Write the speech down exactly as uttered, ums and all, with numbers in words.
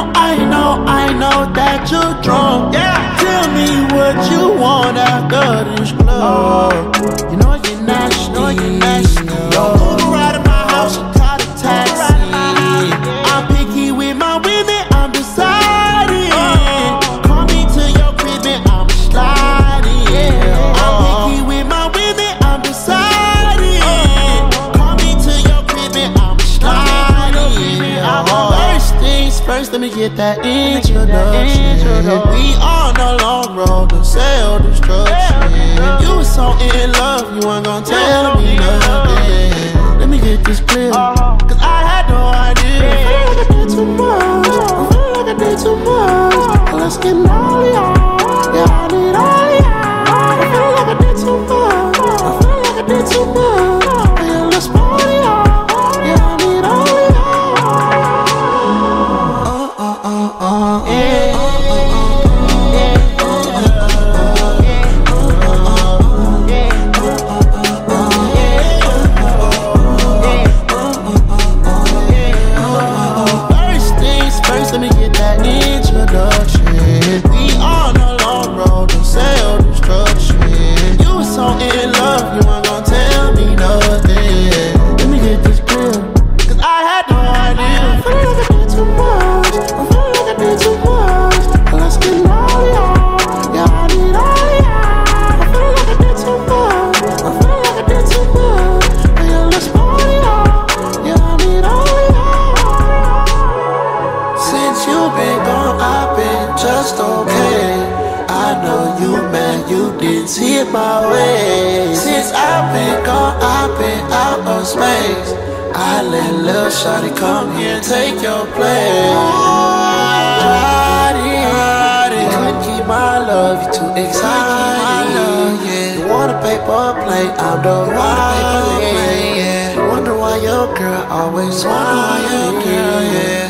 know, I know, I know that you're drunk. Yeah. Tell me what you want after this club. You know you're nasty, you know you're nasty. Don't move right in my house and call a taxi. I'm picky with my women, I'm deciding. Call me to your crib and I'm sliding. I'm picky with my women, I'm deciding. Call me to your crib and I'm sliding. First things first, let me get that introduction. We on a long road to self-destruction. You was so in love, you weren't gonna tell me nothing. Let me get this clear, cause I had no idea. I feel like I did too much, I feel like I did too much. Let's get all y'all, yeah, I need all y'all. I feel like I did too much, I feel like I did too much. Yeah, let's party y'all, yeah, I need all y'all. Uh, uh, uh, uh, yeah. Let me get that introduction. We on a long road to self-destruction. You was so in love, you weren't gonna tell me nothing. Let me get this clear, cause I had no idea. I feel like I did too much, I feel like I did too much. Let's get all y'all, yeah, I need all y'all. I feel like I did too much, I feel like I did too much. Yeah, let's party y'all, yeah, I need all y'all. Since you been gone, I've been just okay. I know you mad, you didn't see it my way. Since I've been gone, I've been out of space. I let lil' shawty come here and take your place. Couldn't keep my love, you too excited. You want a paper plate, I'm the right. You wonder why your girl always wants you.